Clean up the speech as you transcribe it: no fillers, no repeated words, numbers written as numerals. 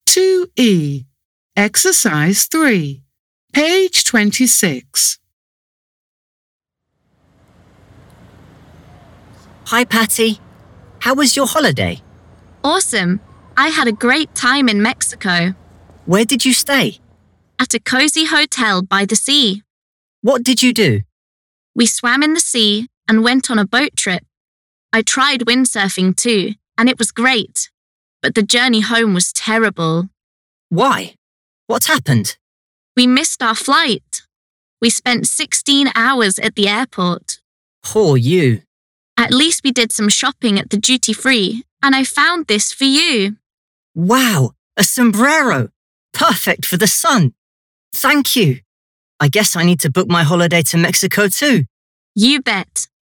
2E. Exercise 3. Page 26. Hi, Patty. How was your holiday? Awesome. I had a great time in Mexico. Where did you stay? At a cozy hotel by the sea. What did you do? We swam in the sea and went on a boat trip. I tried windsurfing too, and it was great. But the journey home was terrible. Why? What happened? We missed our flight. We spent 16 hours at the airport. Poor you. At least we did some shopping at the duty-free, and I found this for you. Wow, a sombrero. Perfect for the sun. Thank you. I guess I need to book my holiday to Mexico too. You bet.